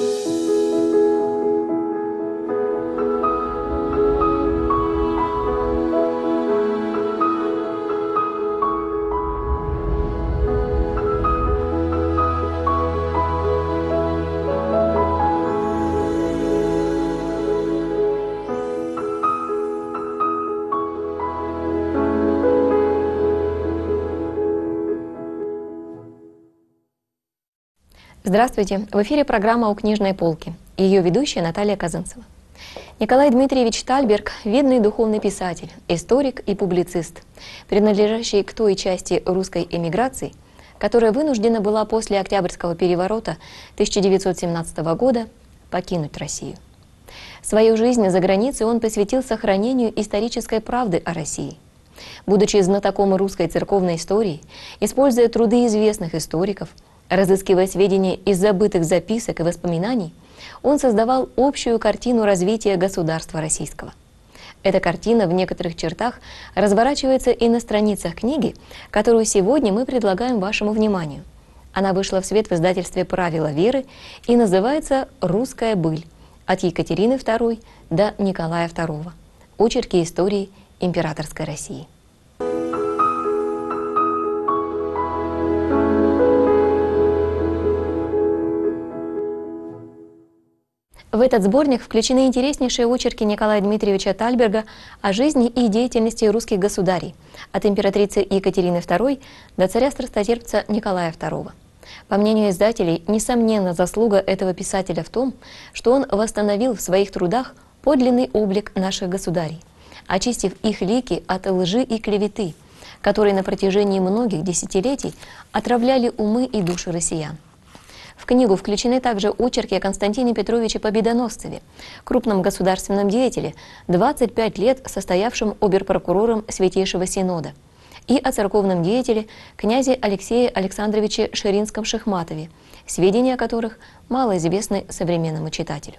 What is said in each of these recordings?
Здравствуйте! В эфире программа «У книжной полки». Ее ведущая Наталья Казанцева. Николай Дмитриевич Тальберг – видный духовный писатель, историк и публицист, принадлежащий к той части русской эмиграции, которая вынуждена была после Октябрьского переворота 1917 года покинуть Россию. Свою жизнь за границей он посвятил сохранению исторической правды о России. Будучи знатоком русской церковной истории, используя труды известных историков, разыскивая сведения из забытых записок и воспоминаний, он создавал общую картину развития государства российского. Эта картина в некоторых чертах разворачивается и на страницах книги, которую сегодня мы предлагаем вашему вниманию. Она вышла в свет в издательстве «Правила веры» и называется «Русская быль. От Екатерины II до Николая II. Очерки истории императорской России». В этот сборник включены интереснейшие очерки Николая Дмитриевича Тальберга о жизни и деятельности русских государей, от императрицы Екатерины II до царя-страстотерпца Николая II. По мнению издателей, несомненно, заслуга этого писателя в том, что он восстановил в своих трудах подлинный облик наших государей, очистив их лики от лжи и клеветы, которые на протяжении многих десятилетий отравляли умы и души россиян. В книгу включены также очерки о Константине Петровиче Победоносцеве, крупном государственном деятеле, 25 лет состоявшем оберпрокурором Святейшего Синода, и о церковном деятеле князе Алексее Александровиче Ширинском-Шихматове, сведения о которых мало известны современному читателю.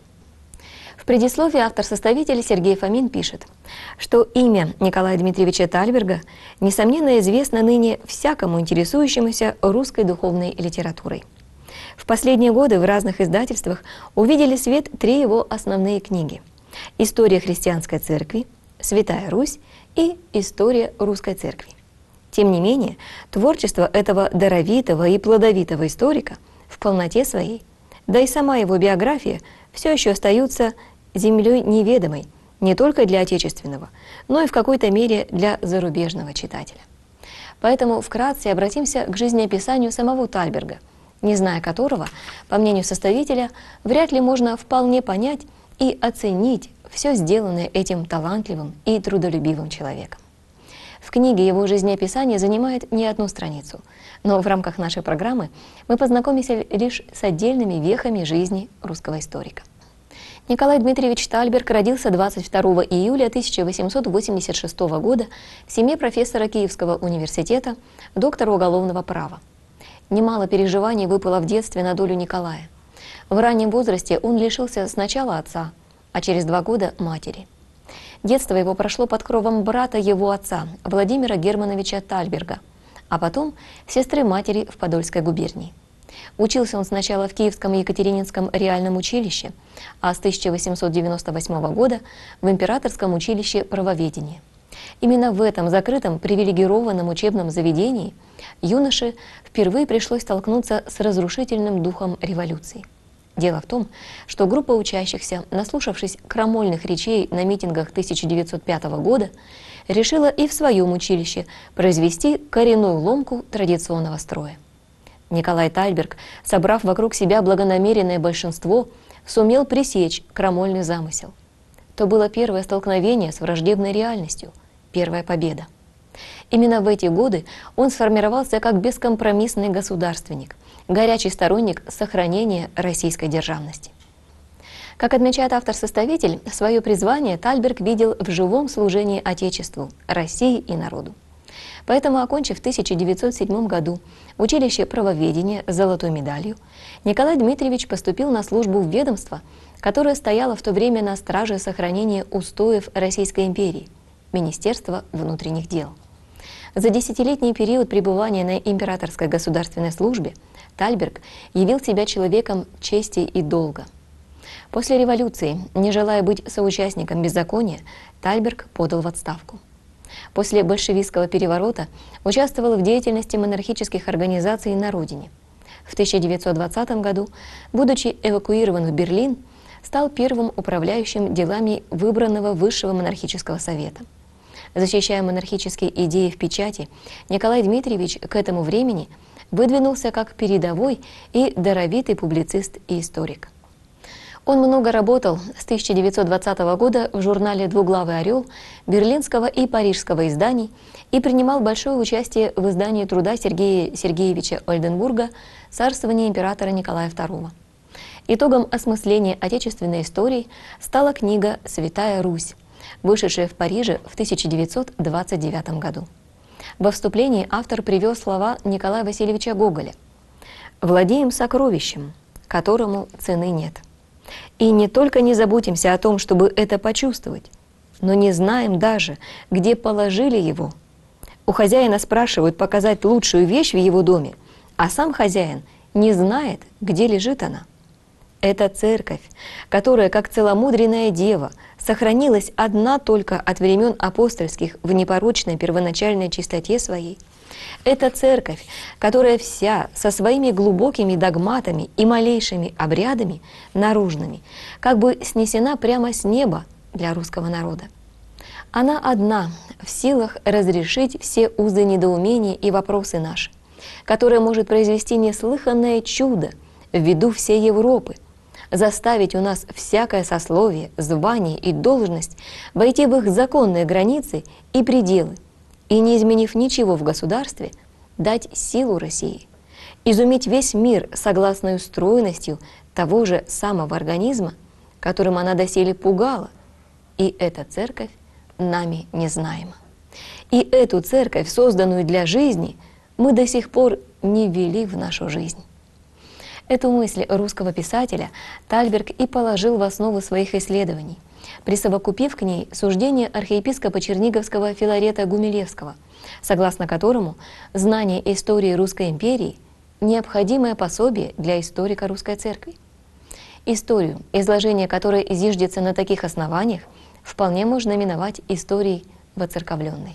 В предисловии автор-составитель Сергей Фомин пишет, что имя Николая Дмитриевича Тальберга несомненно известно ныне всякому интересующемуся русской духовной литературой. В последние годы в разных издательствах увидели свет три его основные книги: «История христианской церкви», «Святая Русь» и «История русской церкви». Тем не менее, творчество этого даровитого и плодовитого историка в полноте своей, да и сама его биография все еще остаются землей неведомой не только для отечественного, но и в какой-то мере для зарубежного читателя. Поэтому вкратце обратимся к жизнеописанию самого Тальберга, не зная которого, по мнению составителя, вряд ли можно вполне понять и оценить все сделанное этим талантливым и трудолюбивым человеком. В книге его жизнеописание занимает не одну страницу, но в рамках нашей программы мы познакомимся лишь с отдельными вехами жизни русского историка. Николай Дмитриевич Тальберг родился 22 июля 1886 года в семье профессора Киевского университета, доктора уголовного права. Немало переживаний выпало в детстве на долю Николая. В раннем возрасте он лишился сначала отца, а через 2 года матери. Детство его прошло под кровом брата его отца, Владимира Германовича Тальберга, а потом сестры матери в Подольской губернии. Учился он сначала в Киевском Екатерининском реальном училище, а с 1898 года в Императорском училище правоведения. Именно в этом закрытом привилегированном учебном заведении юноше впервые пришлось столкнуться с разрушительным духом революции. Дело в том, что группа учащихся, наслушавшись крамольных речей на митингах 1905 года, решила и в своем училище произвести коренную ломку традиционного строя. Николай Тальберг, собрав вокруг себя благонамеренное большинство, сумел пресечь крамольный замысел. То было первое столкновение с враждебной реальностью, первая победа. Именно в эти годы он сформировался как бескомпромиссный государственник, горячий сторонник сохранения российской державности. Как отмечает автор-составитель, свое призвание Тальберг видел в живом служении Отечеству, России и народу. Поэтому, окончив в 1907 году училище правоведения с золотой медалью, Николай Дмитриевич поступил на службу в ведомство, которое стояло в то время на страже сохранения устоев Российской империи – Министерство внутренних дел. За десятилетний период пребывания на императорской государственной службе Тальберг явил себя человеком чести и долга. После революции, не желая быть соучастником беззакония, Тальберг подал в отставку. После большевистского переворота участвовал в деятельности монархических организаций на родине. В 1920 году, будучи эвакуирован в Берлин, стал первым управляющим делами выбранного Высшего монархического совета. Защищая монархические идеи в печати, Николай Дмитриевич к этому времени выдвинулся как передовой и даровитый публицист и историк. Он много работал с 1920 года в журнале «Двуглавый орел» берлинского и парижского изданий и принимал большое участие в издании труда Сергея Сергеевича Ольденбурга «Царствование императора Николая II». Итогом осмысления отечественной истории стала книга «Святая Русь», вышедшая в Париже в 1929 году. Во вступлении автор привел слова Николая Васильевича Гоголя: «Владеем сокровищем, которому цены нет. И не только не заботимся о том, чтобы это почувствовать, но не знаем даже, где положили его. У хозяина спрашивают показать лучшую вещь в его доме, а сам хозяин не знает, где лежит она. Это церковь, которая, как целомудренная дева, сохранилась одна только от времен апостольских в непорочной первоначальной чистоте своей. Это церковь, которая вся со своими глубокими догматами и малейшими обрядами наружными, как бы снесена прямо с неба для русского народа. Она одна в силах разрешить все узы недоумения и вопросы наши, которая может произвести неслыханное чудо в виду всей Европы, заставить у нас всякое сословие, звание и должность войти в их законные границы и пределы, и, не изменив ничего в государстве, дать силу России, изумить весь мир согласно устроенностью того же самого организма, которым она доселе пугала, и эта церковь нами незнаема. И эту церковь, созданную для жизни, мы до сих пор не ввели в нашу жизнь». Эту мысль русского писателя Тальберг и положил в основу своих исследований, присовокупив к ней суждение архиепископа Черниговского Филарета Гумилевского, согласно которому знание истории Русской империи – необходимое пособие для историка Русской Церкви. Историю, изложение которой зиждется на таких основаниях, вполне можно именовать историей воцерковленной.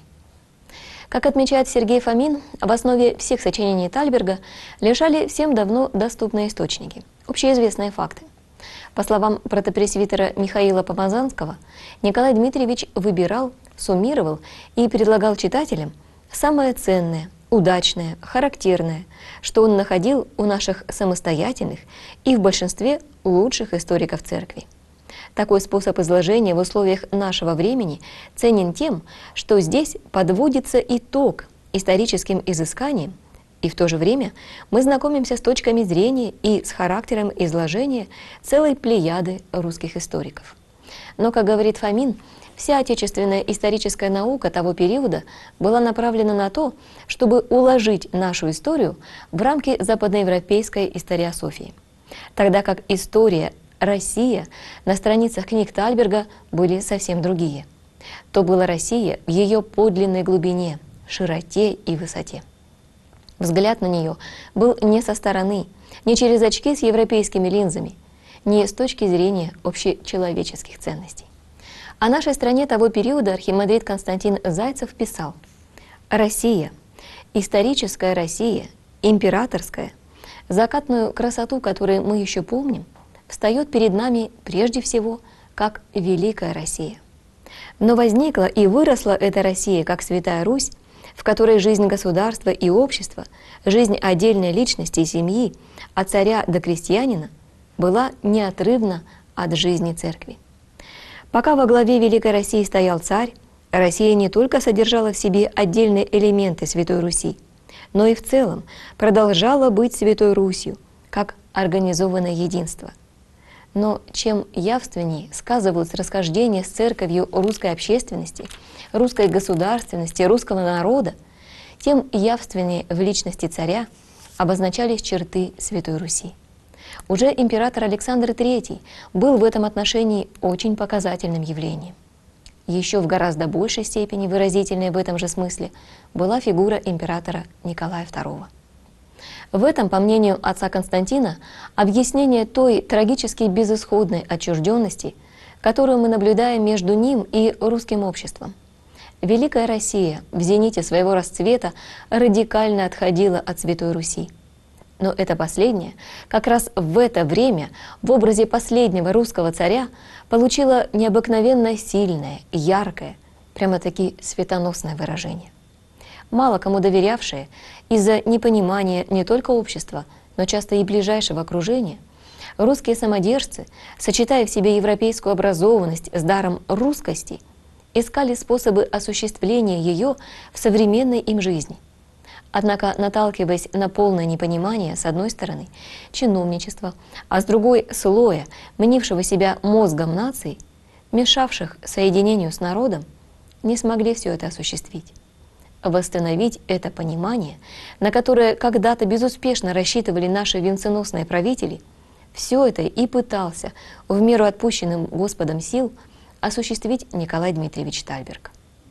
Как отмечает Сергей Фомин, в основе всех сочинений Тальберга лежали всем давно доступные источники, общеизвестные факты. По словам протопресвитера Михаила Помазанского, Николай Дмитриевич выбирал, суммировал и предлагал читателям самое ценное, удачное, характерное, что он находил у наших самостоятельных и в большинстве лучших историков церкви. Такой способ изложения в условиях нашего времени ценен тем, что здесь подводится итог историческим изысканиям, и в то же время мы знакомимся с точками зрения и с характером изложения целой плеяды русских историков. Но, как говорит Фомин, вся отечественная историческая наука того периода была направлена на то, чтобы уложить нашу историю в рамки западноевропейской историософии, тогда как история Россия на страницах книг Тальберга были совсем другие. То была Россия в ее подлинной глубине, широте и высоте. Взгляд на нее был не со стороны, не через очки с европейскими линзами, не с точки зрения общечеловеческих ценностей. О нашей стране того периода архимандрит Константин Зайцев писал: «Россия, историческая Россия, императорская, закатную красоту, которую мы еще помним, встает перед нами прежде всего как Великая Россия. Но возникла и выросла эта Россия как Святая Русь, в которой жизнь государства и общества, жизнь отдельной личности и семьи, от царя до крестьянина, была неотрывна от жизни церкви. Пока во главе Великой России стоял царь, Россия не только содержала в себе отдельные элементы Святой Руси, но и в целом продолжала быть Святой Русью, как организованное единство. Но чем явственнее сказывалось расхождение с церковью русской общественности, русской государственности, русского народа, тем явственнее в личности царя обозначались черты Святой Руси. Уже император Александр III был в этом отношении очень показательным явлением. Еще в гораздо большей степени выразительной в этом же смысле была фигура императора Николая II. В этом, по мнению отца Константина, объяснение той трагически безысходной отчужденности, которую мы наблюдаем между ним и русским обществом. Великая Россия в зените своего расцвета радикально отходила от Святой Руси. Но это последнее, как раз в это время, в образе последнего русского царя, получило необыкновенно сильное, яркое, прямо-таки светоносное выражение. Мало кому доверявшие, из-за непонимания не только общества, но часто и ближайшего окружения, русские самодержцы, сочетая в себе европейскую образованность с даром русскости, искали способы осуществления ее в современной им жизни. Однако, наталкиваясь на полное непонимание, с одной стороны, чиновничества, а с другой — слоя, мнившего себя мозгом наций, мешавших соединению с народом, не смогли все это осуществить. Восстановить это понимание, на которое когда-то безуспешно рассчитывали наши венценосные правители, все это и пытался, в меру отпущенным Господом сил, осуществить Николай Дмитриевич Тальберг.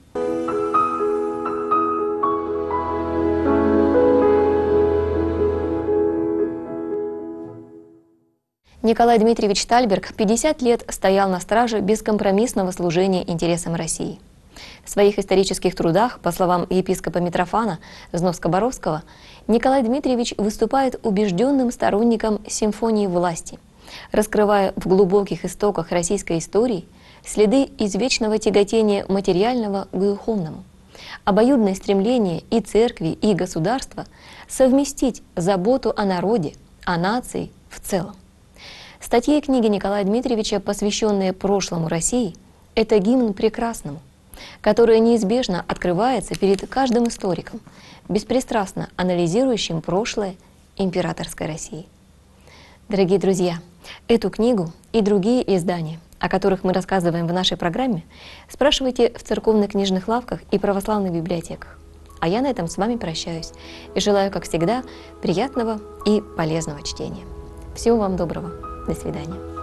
Николай Дмитриевич Тальберг 50 лет стоял на страже бескомпромиссного служения интересам России. В своих исторических трудах, по словам епископа Митрофана Зновско-Боровского, Николай Дмитриевич выступает убежденным сторонником симфонии власти, раскрывая в глубоких истоках российской истории следы извечного тяготения материального к духовному, обоюдное стремление и церкви, и государства совместить заботу о народе, о нации в целом. Статьи и книги Николая Дмитриевича, посвященные прошлому России, это гимн прекрасному, который неизбежно открывается перед каждым историком, беспристрастно анализирующим прошлое императорской России. Дорогие друзья, эту книгу и другие издания, о которых мы рассказываем в нашей программе, спрашивайте в церковных книжных лавках и православных библиотеках. А я на этом с вами прощаюсь и желаю, как всегда, приятного и полезного чтения. Всего вам доброго. До свидания.